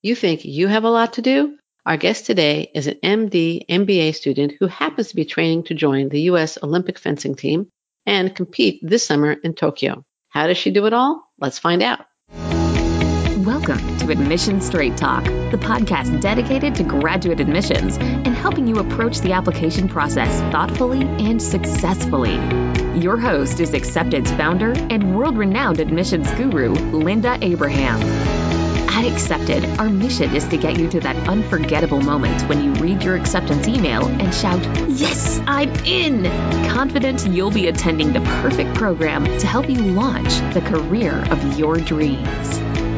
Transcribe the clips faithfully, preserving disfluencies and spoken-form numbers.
You think you have a lot to do? Our guest today is an M D M B A student who happens to be training to join the U S Olympic fencing team and compete this summer in Tokyo. How does she do it all? Let's find out. Welcome to Admission Straight Talk, the podcast dedicated to graduate admissions and helping you approach the application process thoughtfully and successfully. Your host is Accepted's founder and world-renowned admissions guru, Linda Abraham. At Accepted, our mission is to get you to that unforgettable moment when you read your acceptance email and shout, "Yes, I'm in!" Confident you'll be attending the perfect program to help you launch the career of your dreams.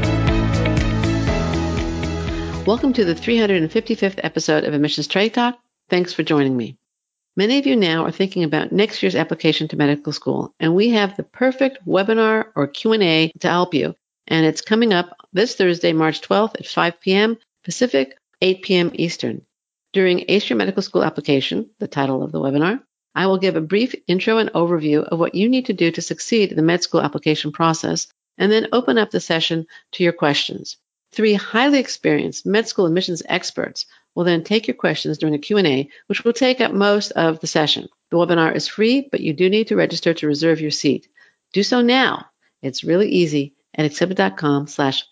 Welcome to the three hundred fifty-fifth episode of Admission Straight Talk. Thanks for joining me. Many of you now are thinking about next year's application to medical school, and we have the perfect webinar or Q and A to help you. And it's coming up this Thursday, March twelfth at five p.m. Pacific, eight p.m. Eastern. During Ace Your Medical School Application, the title of the webinar, I will give a brief intro and overview of what you need to do to succeed in the med school application process, and then open up the session to your questions. Three highly experienced med school admissions experts will then take your questions during a Q and A, which will take up most of the session. The webinar is free, but you do need to register to reserve your seat. Do so now. It's really easy at accepted.com slash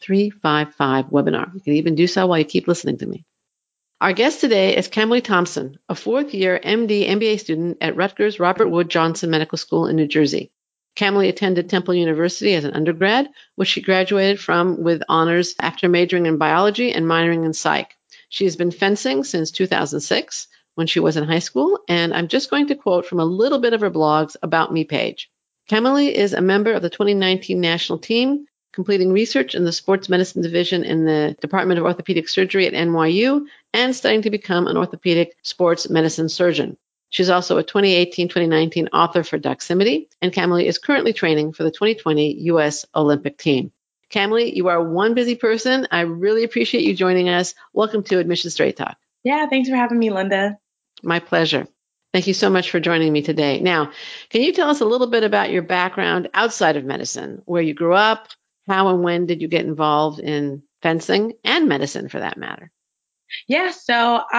355 webinar. You can even do so while you keep listening to me. Our guest today is Camille Thompson, a fourth year M D M B A student at Rutgers Robert Wood Johnson Medical School in New Jersey. Camille attended Temple University as an undergrad, which she graduated from with honors after majoring in biology and minoring in psych. She has been fencing since two thousand six when she was in high school, and I'm just going to quote from a little bit of her blog's About Me page. Camille is a member of the twenty nineteen national team, completing research in the sports medicine division in the Department of Orthopedic Surgery at N Y U, and studying to become an orthopedic sports medicine surgeon. She's also a twenty eighteen twenty nineteen author for Doximity, and Camille is currently training for the twenty twenty U S Olympic team. Camille, you are one busy person. I really appreciate you joining us. Welcome to Admission Straight Talk. Yeah, thanks for having me, Linda. My pleasure. Thank you so much for joining me today. Now, can you tell us a little bit about your background outside of medicine, where you grew up? How and when did you get involved in fencing and medicine, for that matter? Yeah, so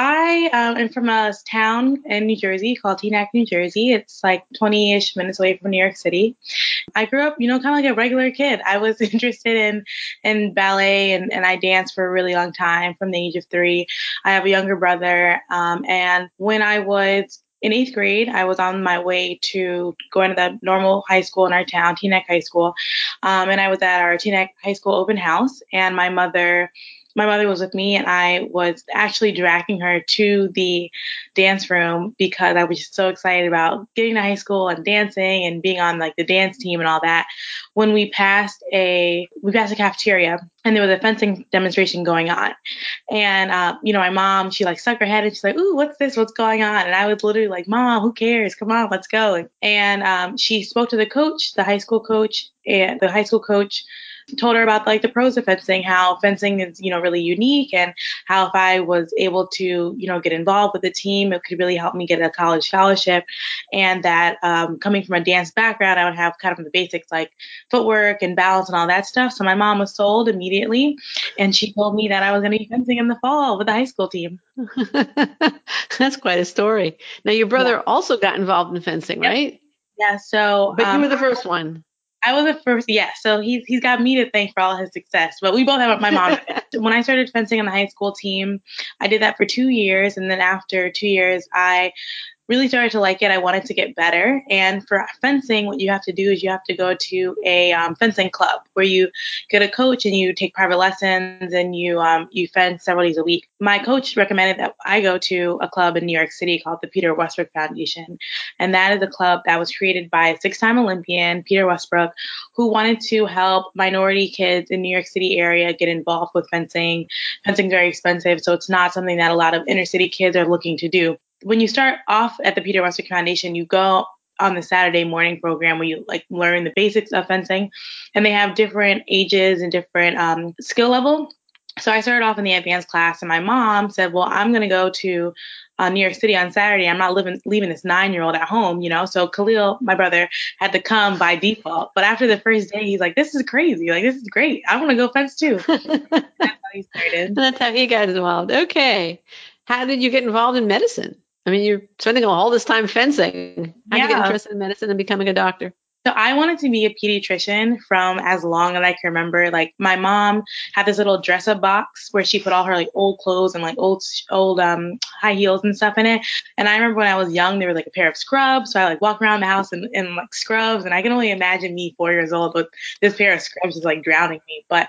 I um, am from a town in New Jersey called Teaneck, New Jersey. It's like twenty-ish minutes away from New York City. I grew up, you know, kind of like a regular kid. I was interested in in ballet, and, and I danced for a really long time from the age of three. I have a younger brother, um, and when I was in eighth grade, I was on my way to going to the normal high school in our town, Teaneck High School, um, and I was at our Teaneck High School open house, and my mother My mother was with me, and I was actually dragging her to the dance room because I was just so excited about getting to high school and dancing and being on like the dance team and all that. When we passed a we passed a cafeteria, and there was a fencing demonstration going on, and uh, you know, my mom, she like stuck her head and she's like, "Ooh, what's this? What's going on?" And I was literally like, "Mom, who cares? Come on, let's go." And um, she spoke to the coach, the high school coach, and the high school coach told her about like the pros of fencing, how fencing is, you know, really unique, and how if I was able to, you know, get involved with the team, it could really help me get a college scholarship. And that um, coming from a dance background, I would have kind of the basics like footwork and balance and all that stuff. So my mom was sold immediately, and she told me that I was going to be fencing in the fall with the high school team. That's quite a story. Now, your brother Yeah. also got involved in fencing, Yep. right? Yeah. So, but um, you were the first one. I was the first, yeah. So he's he's got me to thank for all his success. But we both have my mom. When I started fencing on the high school team, I did that for two years, and then after two years, I really started to like it. I wanted to get better. And for fencing, what you have to do is you have to go to a um, fencing club where you get a coach and you take private lessons, and you um, you fence several days a week. My coach recommended that I go to a club in New York City called the Peter Westbrook Foundation. And that is a club that was created by a six-time Olympian, Peter Westbrook, who wanted to help minority kids in New York City area get involved with fencing. Fencing is very expensive, so it's not something that a lot of inner city kids are looking to do. When you start off at the Peter Westbrook Foundation, you go on the Saturday morning program where you like learn the basics of fencing, and they have different ages and different um, skill level. So I started off in the advanced class, and my mom said, well, I'm going to go to uh, New York City on Saturday. I'm not living, leaving this nine-year-old at home, you know? So Khalil, my brother, had to come by default. But after the first day, he's like, this is crazy. Like, this is great. I want to go fence too. he started. That's how he got involved. Okay. How did you get involved in medicine? I mean, you're spending all this time fencing. How did you get Yeah. interested in medicine and becoming a doctor? So I wanted to be a pediatrician from as long as I can remember. Like my mom had this little dress up box where she put all her like old clothes and like old old um high heels and stuff in it. And I remember when I was young, there was like a pair of scrubs. So I like walk around the house in, in like scrubs, and I can only imagine me four years old with this pair of scrubs just like drowning me. But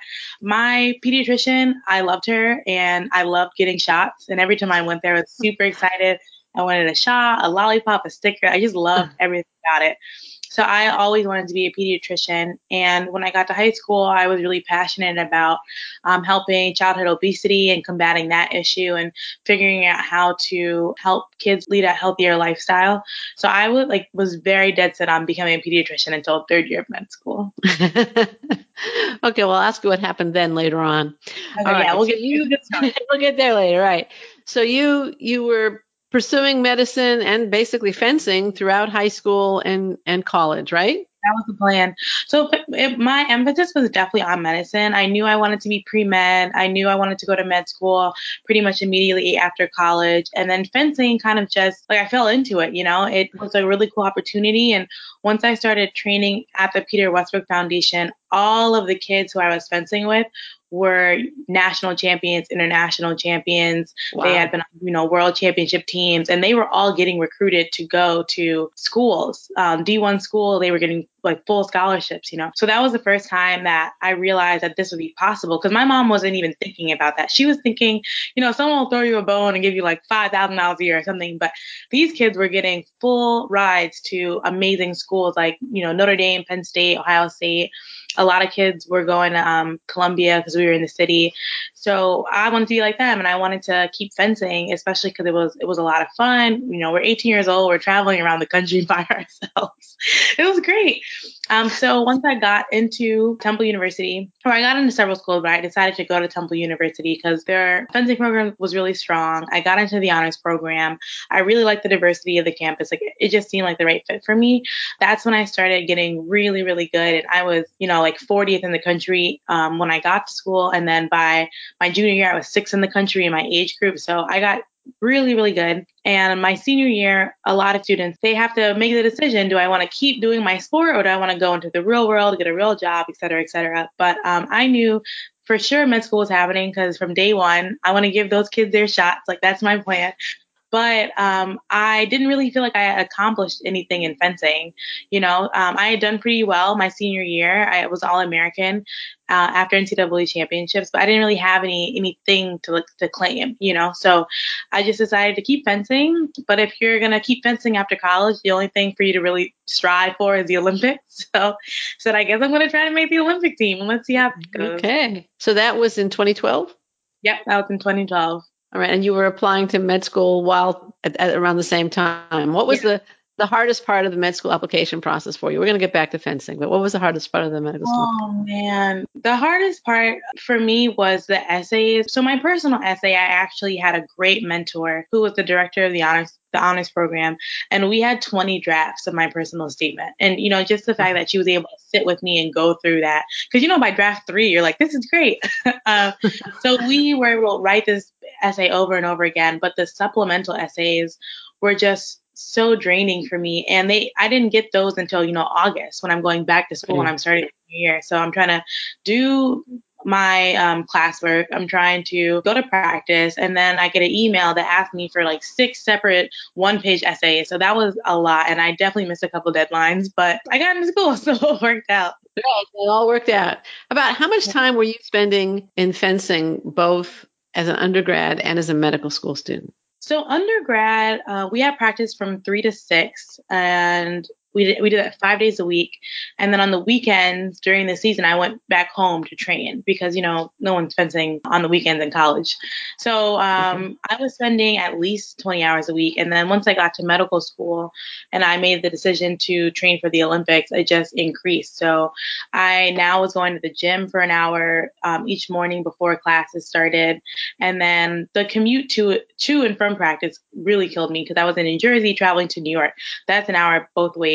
my pediatrician, I loved her, and I loved getting shots. And every time I went there, I was super excited. I wanted a shot, a lollipop, a sticker. I just loved everything about it. So I always wanted to be a pediatrician. And when I got to high school, I was really passionate about um, helping childhood obesity and combating that issue and figuring out how to help kids lead a healthier lifestyle. So I would like was very dead set on becoming a pediatrician until third year of med school. Okay, well, I'll ask you what happened then later on. Okay, All right, yeah, we'll so get you good start. we'll get there later, right? So you you were pursuing medicine and basically fencing throughout high school and and college, right? That was the plan. So it, my emphasis was definitely on medicine. I knew I wanted to be pre-med. I knew I wanted to go to med school pretty much immediately after college. And then fencing kind of just like I fell into it, you know, it was a really cool opportunity. And once I started training at the Peter Westbrook Foundation, all of the kids who I was fencing with were national champions, international champions. Wow. They had been, you know, world championship teams, and they were all getting recruited to go to schools, um, D one school. They were getting like full scholarships, you know. So that was the first time that I realized that this would be possible, because my mom wasn't even thinking about that. She was thinking, you know, someone will throw you a bone and give you like five thousand dollars a year or something. But these kids were getting full rides to amazing schools like, you know, Notre Dame, Penn State, Ohio State. A lot of kids were going to um, Columbia because we were in the city. So I wanted to be like them, and I wanted to keep fencing, especially because it was it was a lot of fun. You know, we're eighteen years old, we're traveling around the country by ourselves. It was great. Um, so once I got into Temple University, or I got into several schools, but I decided to go to Temple University because their fencing program was really strong. I got into the honors program. I really liked the diversity of the campus. Like it just seemed like the right fit for me. That's when I started getting really, really good. And I was, you know, like fortieth in the country um, when I got to school. And then by my junior year, I was sixth in the country in my age group. So I got really, really good. And my senior year, a lot of students, they have to make the decision, do I want to keep doing my sport or do I want to go into the real world, get a real job, et cetera, et cetera. But um, I knew for sure med school was happening because from day one, I want to give those kids their shots. Like that's my plan. But um, I didn't really feel like I accomplished anything in fencing. You know, um, I had done pretty well my senior year. I was All-American uh, after N C double A championships, but I didn't really have any anything to to claim. You know, so I just decided to keep fencing. But if you're gonna keep fencing after college, the only thing for you to really strive for is the Olympics. So, so I guess I'm gonna try to make the Olympic team, and let's see how it goes. Okay, so that was in twenty twelve. Yep, that was in twenty twelve. All right, and you were applying to med school while at, at around the same time. What was yeah. the the hardest part of the med school application process for you? We're going to get back to fencing, but what was the hardest part of the medical school? Oh man, the hardest part for me was the essays. So my personal essay, I actually had a great mentor who was the director of the honors the honors program, and we had twenty drafts of my personal statement. And you know, just the fact that she was able to sit with me and go through that, because you know, by draft three, you're like, this is great. uh, so we were able to write this essay over and over again, but the supplemental essays were just so draining for me. And they, I didn't get those until, you know, August when I'm going back to school, when I'm starting the year. So I'm trying to do my um, classwork. I'm trying to go to practice. And then I get an email that asks me for like six separate one page essays. So that was a lot. And I definitely missed a couple deadlines, but I got into school. So it worked out. Right, it all worked out. About how much time were you spending in fencing, both as an undergrad and as a medical school student? So undergrad, uh, we had practice from three to six, and we did, we did that five days a week. And then on the weekends during the season, I went back home to train because, you know, no one's fencing on the weekends in college. So um, mm-hmm. I was spending at least twenty hours a week. And then once I got to medical school and I made the decision to train for the Olympics, it just increased. So I now was going to the gym for an hour um, each morning before classes started. And then the commute to, to and from practice really killed me because I was in New Jersey traveling to New York. That's an hour both ways.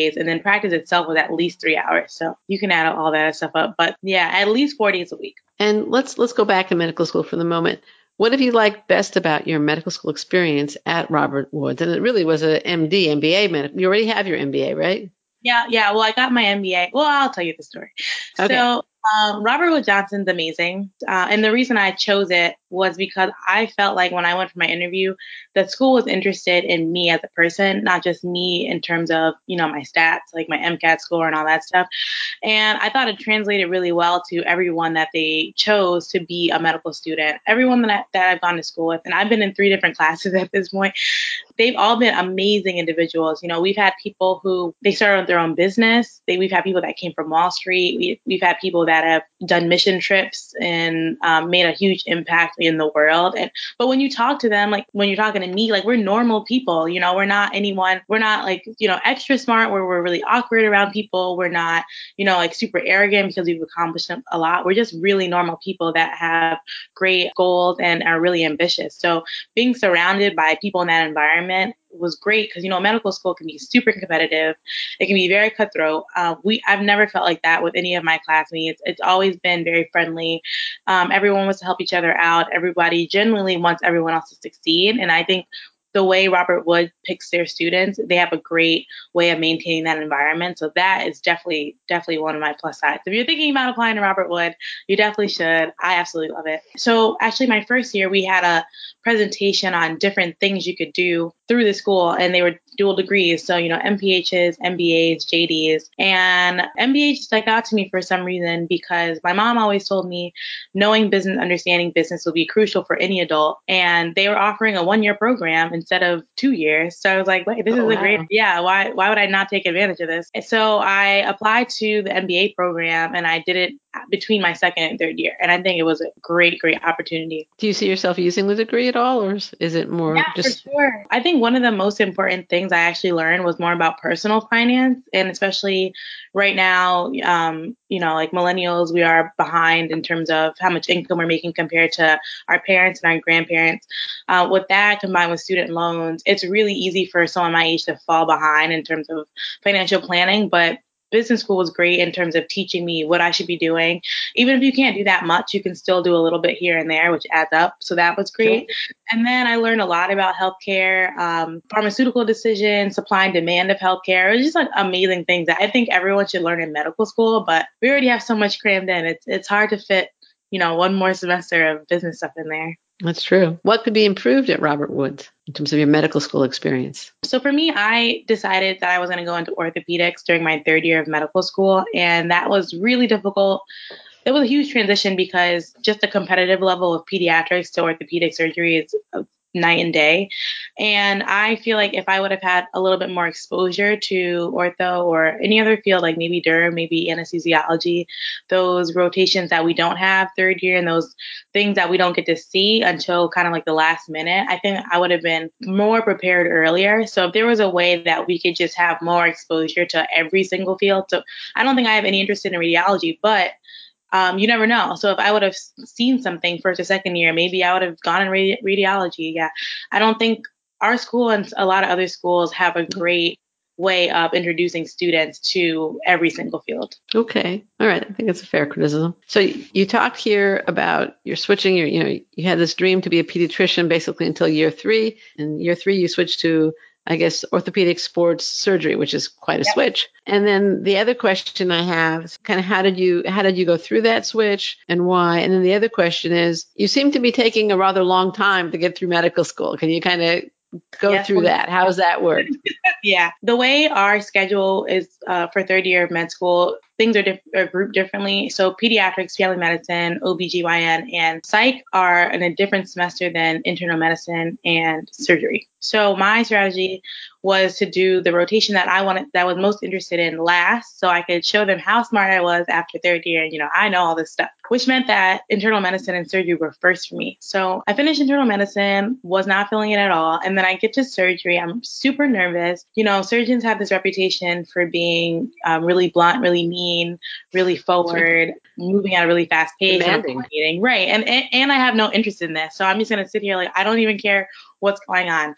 days. And then practice itself was at least three hours. So you can add all that stuff up. But yeah, at least four days a week. And let's let's go back to medical school for the moment. What have you liked best about your medical school experience at Robert Woods? And it really was a M D, M B A medical. You already have your M B A, right? Yeah, yeah. Well, I got my M B A. Well, I'll tell you the story. Okay. So um, Robert Wood Johnson's amazing. Uh, and the reason I chose it was because I felt like when I went for my interview, the school was interested in me as a person, not just me in terms of, you know, my stats, like my MCAT score and all that stuff. And I thought it translated really well to everyone that they chose to be a medical student. Everyone that, I, that I've gone to school with, and I've been in three different classes at this point, they've all been amazing individuals. You know, we've had people who they started their own business. They, we've had people that came from Wall Street. We, we've had people that have done mission trips and um, made a huge impact in the world. And but when you talk to them, like when you're talking to me, like we're normal people. You know, we're not anyone. We're not like, you know, extra smart where we're really awkward around people. We're not, you know, like super arrogant because we've accomplished a lot. We're just really normal people that have great goals and are really ambitious. So being surrounded by people in that environment was great because, you know, medical school can be super competitive. It can be very cutthroat. Uh, we I've never felt like that with any of my classmates. It's always been very friendly. Um, everyone wants to help each other out. Everybody genuinely wants everyone else to succeed. And I think the way Robert Wood picks their students, they have a great way of maintaining that environment. So that is definitely, definitely one of my plus sides. If you're thinking about applying to Robert Wood, you definitely should. I absolutely love it. So actually my first year, we had a presentation on different things you could do through the school, and they were dual degrees. So, you know, M P Hs, M B As, J Ds, and M B A stuck out to me for some reason because my mom always told me knowing business, understanding business will be crucial for any adult. And they were offering a one year program instead of two years. So I was like, wait, this oh, is a wow. great, yeah, why, why would I not take advantage of this? And so I applied to the M B A program and I did it between my second and third year. And I think it was a great, great opportunity. Do you see yourself using the degree at all, or is it more yeah, just... for sure. I think one of the most important things I actually learned was more about personal finance. And especially right now, um, you know, like millennials, we are behind in terms of how much income we're making compared to our parents and our grandparents. Uh, with that combined with student loans, it's really easy for someone my age to fall behind in terms of financial planning. But business school was great in terms of teaching me what I should be doing. Even if you can't do that much, you can still do a little bit here and there, which adds up. So that was great. Sure. And then I learned a lot about healthcare, um, pharmaceutical decisions, supply and demand of healthcare. It was just like amazing things that I think everyone should learn in medical school, but we already have so much crammed in. It's it's hard to fit, you know, one more semester of business stuff in there. That's true. What could be improved at Robert Woods in terms of your medical school experience? So for me, I decided that I was going to go into orthopedics during my third year of medical school. And that was really difficult. It was a huge transition because just the competitive level of pediatrics to orthopedic surgery is night and day. And I feel like if I would have had a little bit more exposure to ortho or any other field, like maybe derm, maybe anesthesiology, those rotations that we don't have third year and those things that we don't get to see until kind of like the last minute, I think I would have been more prepared earlier. So if there was a way that we could just have more exposure to every single field. So I don't think I have any interest in radiology, but Um, you never know. So if I would have seen something first or second year, maybe I would have gone in radi- radiology. Yeah. I don't think our school and a lot of other schools have a great way of introducing students to every single field. Okay. All right. I think that's a fair criticism. So you talked here about your switching, your, you know, you had this dream to be a pediatrician basically until year three. In year three, you switched to, I guess, orthopedic sports surgery, which is quite a yep. switch. And then the other question I have is kind of how did you how did you go through that switch and why? And then the other question is, you seem to be taking a rather long time to get through medical school. Can you kind of go yes, through that? How does that work? Yeah. The way our schedule is uh, for third year of med school, things are, diff- are grouped differently. So pediatrics, family medicine, O B G Y N, and psych are in a different semester than internal medicine and surgery. So my strategy was to do the rotation that I wanted, that I was most interested in last, so I could show them how smart I was after third year. And, you know, I know all this stuff, which meant that internal medicine and surgery were first for me. So I finished internal medicine, was not feeling it at all. And then I get to surgery. I'm super nervous. You know, surgeons have this reputation for being um, really blunt, really mean, really forward, moving at a really fast pace. And right. And, and, and I have no interest in this. So I'm just going to sit here like, I don't even care what's going on.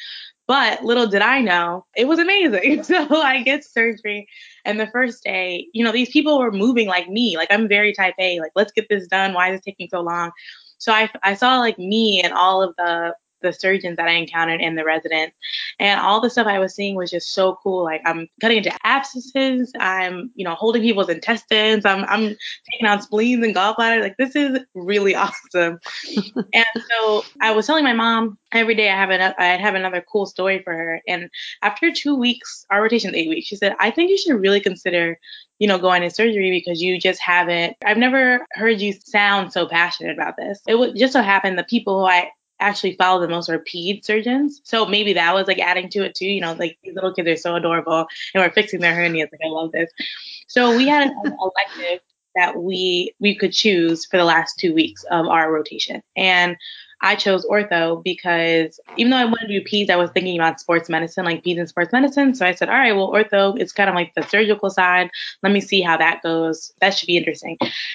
But little did I know, it was amazing. So I get surgery. And the first day, you know, these people were moving like me. Like, I'm very type A. Like, let's get this done. Why is it taking so long? So I, I saw like me and all of the the surgeons that I encountered and the residents. And all the stuff I was seeing was just so cool. Like, I'm cutting into abscesses. I'm, you know, holding people's intestines. I'm, I'm taking out spleens and gallbladders. Like, this is really awesome. And so I was telling my mom every day I have an, I'd have another cool story for her. And after two weeks, our rotation's eight weeks, she said, I think you should really consider, you know, going to surgery because you just haven't, I've never heard you sound so passionate about this. It would just so happen the people who I actually follow the most are ped surgeons. So maybe that was like adding to it too. You know, like these little kids are so adorable and we're fixing their hernias. Like, I love this. So we had an elective that we we could choose for the last two weeks of our rotation. And I chose ortho because even though I wanted to do peds, I was thinking about sports medicine, like peds and sports medicine. So I said, all right, well, ortho, it's kind of like the surgical side. Let me see how that goes. That should be interesting.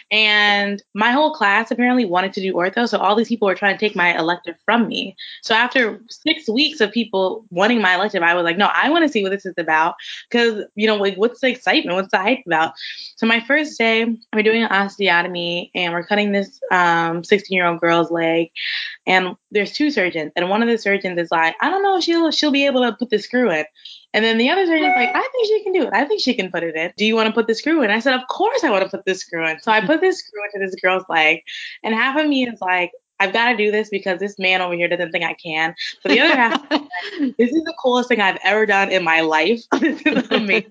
And my whole class apparently wanted to do ortho. So all these people were trying to take my elective from me. So after six weeks of people wanting my elective, I was like, no, I want to see what this is about. Because, you know, like, what's the excitement? What's the hype about? So my first day, we're doing an osteotomy and we're cutting this um, sixteen-year-old girl's leg. And there's two surgeons, and one of the surgeons is like, I don't know if she'll she'll be able to put the screw in. And then the other surgeon's like, I think she can do it. I think she can put it in. Do you want to put the screw in? I said, of course I want to put this screw in. So I put this screw into this girl's leg, and half of me is like, I've got to do this because this man over here doesn't think I can. But the other half, is like, this is the coolest thing I've ever done in my life. This is amazing.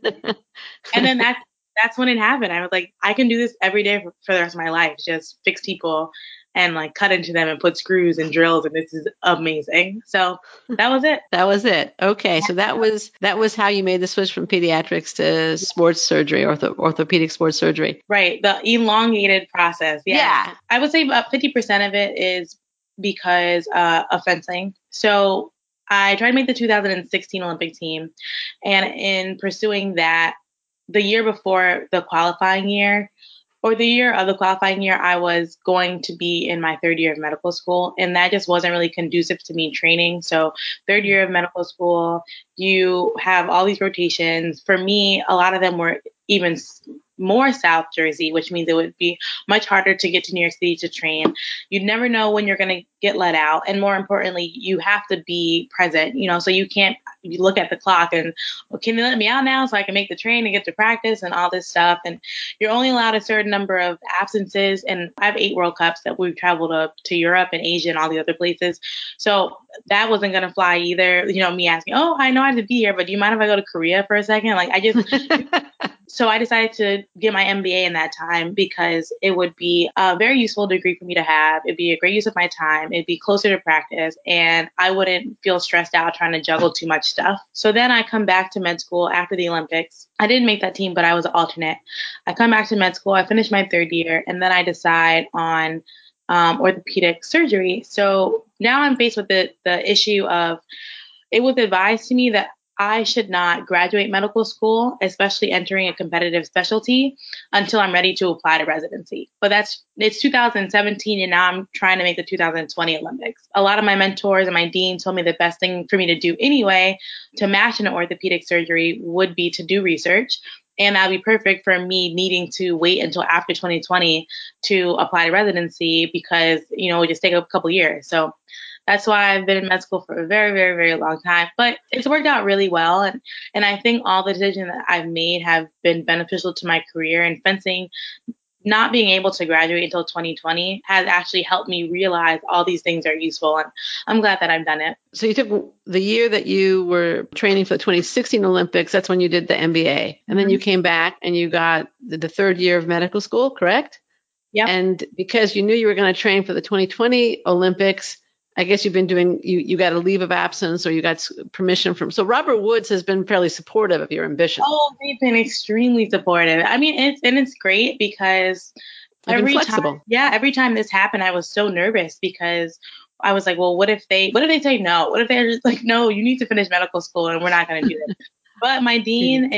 And then that's that's when it happened. I was like, I can do this every day for, for the rest of my life. Just fix people and like cut into them and put screws and drills, and this is amazing. So that was it. That was it. Okay, so that was that was how you made the switch from pediatrics to sports surgery, ortho, orthopedic sports surgery. Right, the elongated process. Yeah, yeah. I would say about fifty percent of it is because uh, of fencing. So I tried to make the two thousand sixteen Olympic team, and in pursuing that, the year before the qualifying year, or the year of the qualifying year, I was going to be in my third year of medical school, and that just wasn't really conducive to me training. So third year of medical school, you have all these rotations. For me, a lot of them were even more South Jersey, which means it would be much harder to get to New York City to train. You never know when you're going to get let out. And more importantly, you have to be present, you know, so you can't you look at the clock and, well, can they let me out now so I can make the train and get to practice and all this stuff. And you're only allowed a certain number of absences. And I have eight World Cups that we've traveled up to Europe and Asia and all the other places. So that wasn't going to fly either. You know, me asking, oh, I know I have to be here, but do you mind if I go to Korea for a second? Like, I just... So I decided to get my M B A in that time because it would be a very useful degree for me to have. It'd be a great use of my time. It'd be closer to practice, and I wouldn't feel stressed out trying to juggle too much stuff. So then I come back to med school after the Olympics. I didn't make that team, but I was an alternate. I come back to med school. I finish my third year, and then I decide on um, orthopedic surgery. So now I'm faced with the the issue of, it was advised to me that I should not graduate medical school, especially entering a competitive specialty, until I'm ready to apply to residency. But that's, it's two thousand seventeen, and now I'm trying to make the two thousand twenty Olympics. A lot of my mentors and my dean told me the best thing for me to do anyway to match into orthopedic surgery would be to do research. And that'd be perfect for me needing to wait until after twenty twenty to apply to residency because, you know, it would just take a couple years. So that's why I've been in med school for a very, very, very long time. But it's worked out really well. And, and I think all the decisions that I've made have been beneficial to my career. And fencing, not being able to graduate until twenty twenty, has actually helped me realize all these things are useful. And I'm glad that I've done it. So you took the year that you were training for the twenty sixteen Olympics. That's when you did the M B A. And mm-hmm. then you came back and you got the, the third year of medical school, correct? Yeah. And because you knew you were going to train for the twenty twenty Olympics, I guess you've been doing, you, you got a leave of absence or you got permission from, so Robert Woods has been fairly supportive of your ambition. Oh, they've been extremely supportive. I mean, it's, and it's great because They've every been flexible. time, yeah, every time this happened, I was so nervous because I was like, well, what if they, what if they say no? What if they're just like, no, you need to finish medical school and we're not going to do this. But my dean is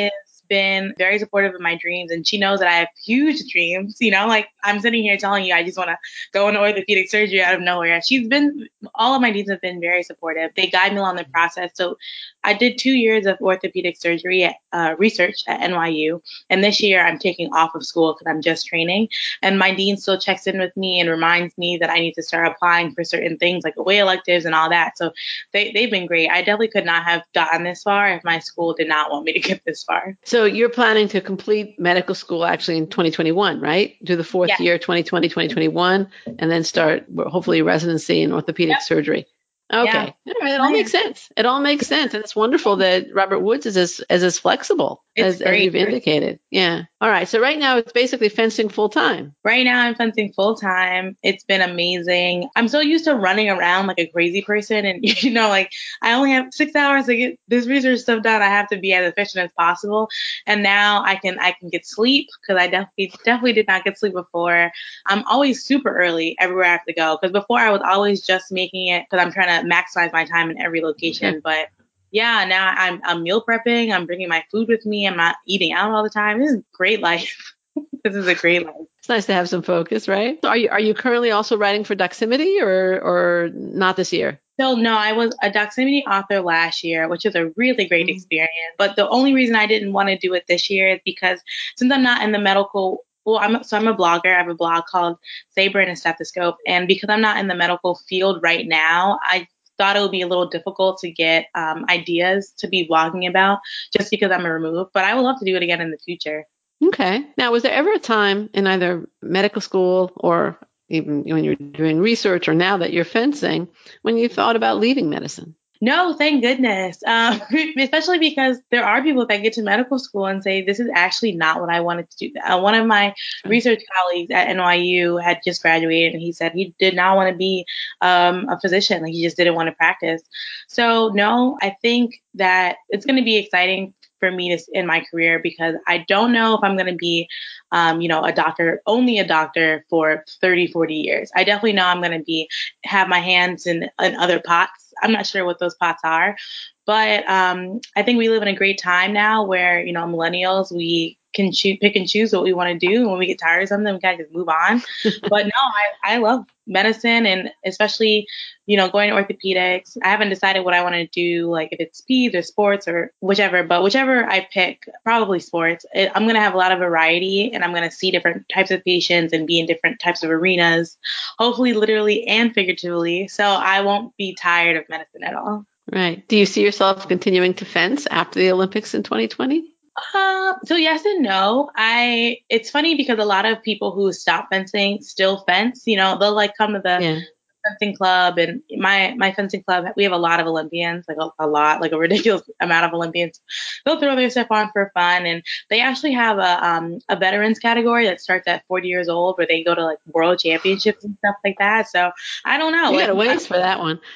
been very supportive of my dreams, and she knows that I have huge dreams. You know, like I'm sitting here telling you I just want to go into orthopedic surgery out of nowhere. She's been, all of my deans have been very supportive. They guide me along the process. So I did two years of orthopedic surgery at, uh, research at N Y U. And this year I'm taking off of school because I'm just training. And my dean still checks in with me and reminds me that I need to start applying for certain things like away electives and all that. So they, they've been great. I definitely could not have gotten this far if my school did not want me to get this far. So you're planning to complete medical school actually in twenty twenty-one, right? Do the fourth Yes. year, twenty twenty, twenty twenty-one, and then start hopefully residency in orthopedic Yep. surgery. Okay. Yeah. All right. It all makes sense. It all makes sense. And it's wonderful that Robert Woods is as, as, as flexible It's as, as great. you've indicated. Yeah. All right. So right now it's basically fencing full time. Right now I'm fencing full time. It's been amazing. I'm so used to running around like a crazy person. And, you know, like I only have six hours to get this research stuff done. I have to be as efficient as possible. And now I can, I can get sleep because I definitely, definitely did not get sleep before. I'm always super early everywhere I have to go. Because before I was always just making it because I'm trying to maximize my time in every location. Okay. But yeah, now I'm, I'm meal prepping. I'm bringing my food with me. I'm not eating out all the time. This is great life. This is a great life. It's nice to have some focus, right? Are you, are you currently also writing for Doximity or, or not this year? So no, I was a Doximity author last year, which is a really great Mm-hmm. experience. But the only reason I didn't want to do it this year is because since I'm not in the medical, well, I'm so I'm a blogger. I have a blog called Saber and a Stethoscope, and because I'm not in the medical field right now, I thought it would be a little difficult to get um, ideas to be blogging about just because I'm removed. But I would love to do it again in the future. Okay. Now, was there ever a time in either medical school or even when you're doing research or now that you're fencing when you thought about leaving medicine? No, thank goodness. Um, especially because there are people that get to medical school and say, this is actually not what I wanted to do. Uh, one of my Sure. research colleagues at N Y U had just graduated and he said he did not want to be um, a physician. Like he just didn't want to practice. So no, I think that it's going to be exciting for me to, in my career because I don't know if I'm going to be, um, you know, a doctor, only a doctor for thirty, forty years. I definitely know I'm going to be, have my hands in, in other pots. I'm not sure what those pots are, but um, I think we live in a great time now where, you know, millennials, we can choose, pick and choose what we want to do. And when we get tired of something, we kind of just move on. But no, I, I love medicine and especially, you know, going to orthopedics. I haven't decided what I want to do, like if it's peds or sports or whichever, but whichever I pick, probably sports, it, I'm going to have a lot of variety and I'm going to see different types of patients and be in different types of arenas, hopefully literally and figuratively. So I won't be tired of medicine at all. Right. Do you see yourself continuing to fence after the Olympics in twenty twenty? Uh, so yes and no. I, it's funny because a lot of people who stop fencing still fence, you know, they'll like come to the Yeah. fencing club and my, my fencing club, we have a lot of Olympians, like a, a lot, like a ridiculous amount of Olympians. They'll throw their stuff on for fun. And they actually have a, um, a veterans category that starts at forty years old where they go to like world championships and stuff like that. So I don't know. You Like, got a ways for that one.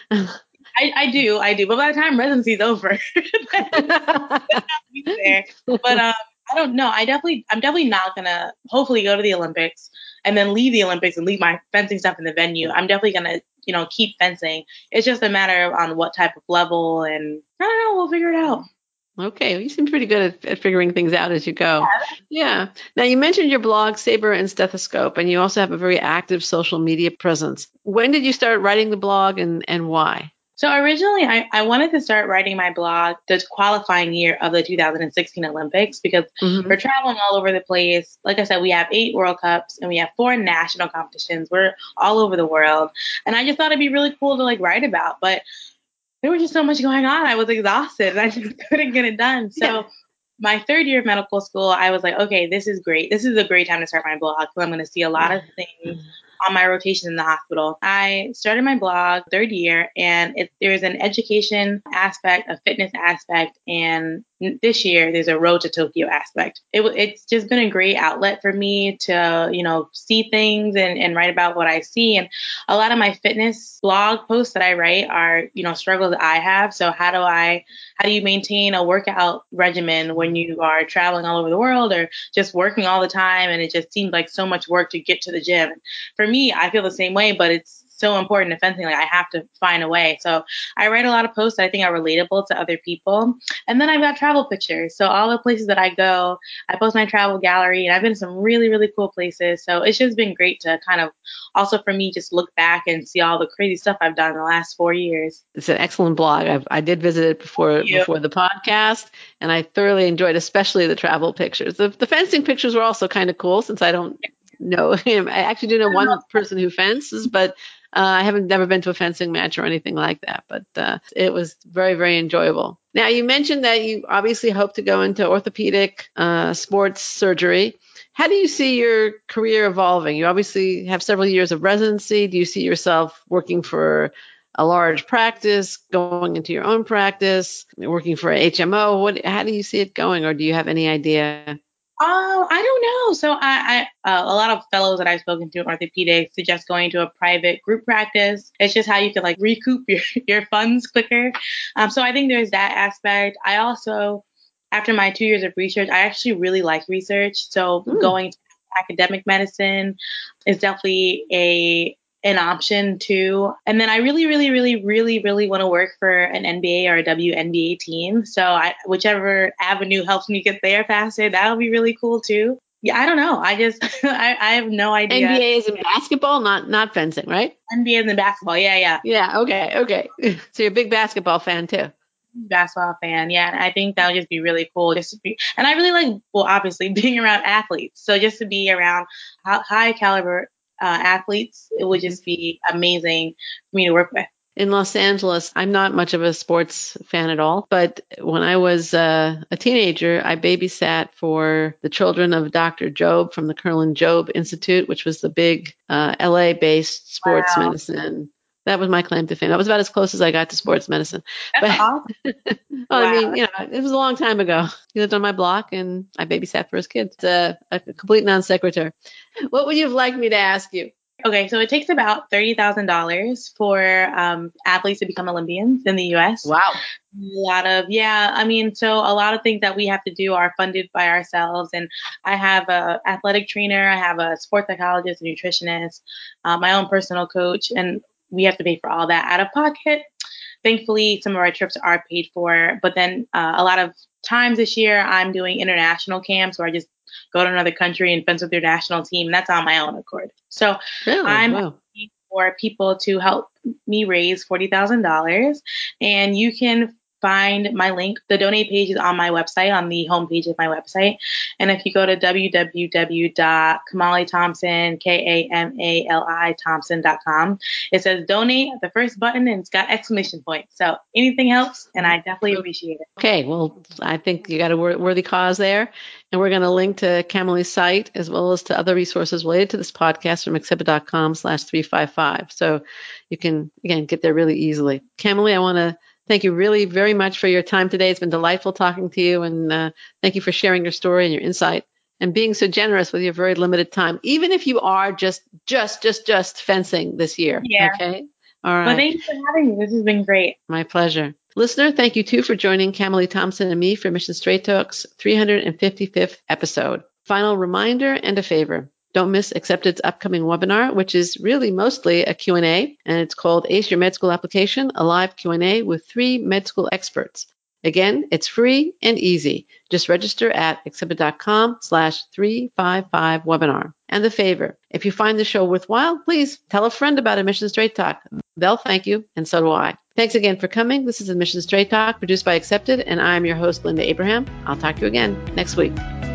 I, I do, I do. But by the time residency's over, there. But um, I don't know. I definitely, I'm definitely not gonna hopefully go to the Olympics and then leave the Olympics and leave my fencing stuff in the venue. I'm definitely gonna, you know, keep fencing. It's just a matter of on what type of level, and I don't know. We'll figure it out. Okay, well, you seem pretty good at, at figuring things out as you go. Yeah. Now, you mentioned your blog, Saber and Stethoscope, and you also have a very active social media presence. When did you start writing the blog and, and why? So originally, I, I wanted to start writing my blog the qualifying year of the two thousand sixteen Olympics because Mm-hmm. we're traveling all over the place. Like I said, we have eight World Cups and we have four national competitions. We're all over the world. And I just thought it'd be really cool to like write about. But there was just so much going on. I was exhausted and I just couldn't get it done. So Yeah. my third year of medical school, I was like, okay, this is great. This is a great time to start my blog because I'm going to see a lot of things on my rotation in the hospital. I started my blog third year and it, there's an education aspect, a fitness aspect, and this year there's a road to Tokyo aspect. It, it's just been a great outlet for me to, you know, see things and, and write about what I see. And a lot of my fitness blog posts that I write are, you know, struggles that I have. So how do I, how do you maintain a workout regimen when you are traveling all over the world or just working all the time? And it just seems like so much work to get to the gym. For me, I feel the same way, but it's so important to fencing. Like I have to find a way. So I write a lot of posts that I think are relatable to other people. And then I've got travel pictures. So all the places that I go, I post my travel gallery, and I've been to some really, really cool places. So it's just been great to kind of also for me, just look back and see all the crazy stuff I've done in the last four years. It's an excellent blog. I've, I did visit it before before the podcast, and I thoroughly enjoyed, especially the travel pictures. The, the fencing pictures were also kind of cool, since I don't know him. I actually do know one person who fences, but uh, I haven't never been to a fencing match or anything like that. But uh, it was very, very enjoyable. Now, you mentioned that you obviously hope to go into orthopedic uh, sports surgery. How do you see your career evolving? You obviously have several years of residency. Do you see yourself working for a large practice, going into your own practice, working for a H M O? What? How do you see it going, or do you have any idea? Oh, I don't know. So I, I uh, a lot of fellows that I've spoken to in orthopedics suggest going to a private group practice. It's just how you can like recoup your, your funds quicker. Um, so I think there's that aspect. I also, after my two years of research, I actually really like research. So mm. going to academic medicine is definitely a an option too. And then I really, really, really, really, really want to work for an N B A or a W N B A team. So I, whichever avenue helps me get there faster, that'll be really cool too. Yeah, I don't know. I just, I, I have no idea. N B A is in basketball, not not fencing, right? N B A is in basketball. Yeah, yeah. Yeah, okay, okay. So you're a big basketball fan too. Basketball fan, yeah. And I think that would just be really cool just to be, and I really like, well, obviously being around athletes. So just to be around high caliber Uh, athletes, it would just be amazing for me to work with. In Los Angeles, I'm not much of a sports fan at all, but when I was uh, a teenager, I babysat for the children of Doctor Jobe from the Kerlan Jobe Institute, which was the big uh, L A-based sports wow. medicine. That was my claim to fame. That was about as close as I got to sports medicine. That's but, awesome. well, wow. I mean, you know, it was a long time ago. He lived on my block, and I babysat for his kids. It's a, a complete non sequitur. What would you have liked me to ask you? Okay, so it takes about thirty thousand dollars for um, athletes to become Olympians in the U S. Wow. A lot of, yeah, I mean, so a lot of things that we have to do are funded by ourselves. And I have a athletic trainer, I have a sports psychologist, a nutritionist, uh, my own personal coach, and we have to pay for all that out of pocket. Thankfully, some of our trips are paid for, but then uh, a lot of times this year, I'm doing international camps where I just go to another country and fence with their national team. And that's on my own accord. So really? I'm wow. asking for people to help me raise forty thousand dollars. And you can find my link. The donate page is on my website, on the homepage of my website. And if you go to w w w dot kamali thompson, K A M A L I Thompson dot com, it says donate at the first button and it's got exclamation points. So anything helps, and I definitely appreciate it. Okay, well, I think you got a worthy cause there. And we're going to link to Kamali's site as well as to other resources related to this podcast from accepted dot com slash three five five. So you can, again, get there really easily. Kamali, I want to thank you really very much for your time today. It's been delightful talking to you, and uh, thank you for sharing your story and your insight and being so generous with your very limited time, even if you are just, just, just, just fencing this year. Yeah. Okay. All right. Well, thank you for having me. This has been great. My pleasure. Listener, thank you too for joining Kamali Thompson and me for Mission Straight Talk's three hundred fifty-fifth episode. Final reminder and a favor. Don't miss Accepted's upcoming webinar, which is really mostly a Q and A, and it's called Ace Your Med School Application, a live Q and A with three med school experts. Again, it's free and easy. Just register at accepted dot com slash three five five webinar. And the favor, if you find the show worthwhile, please tell a friend about Admission Straight Talk. They'll thank you, and so do I. Thanks again for coming. This is Admission Straight Talk, produced by Accepted, and I'm your host, Linda Abraham. I'll talk to you again next week.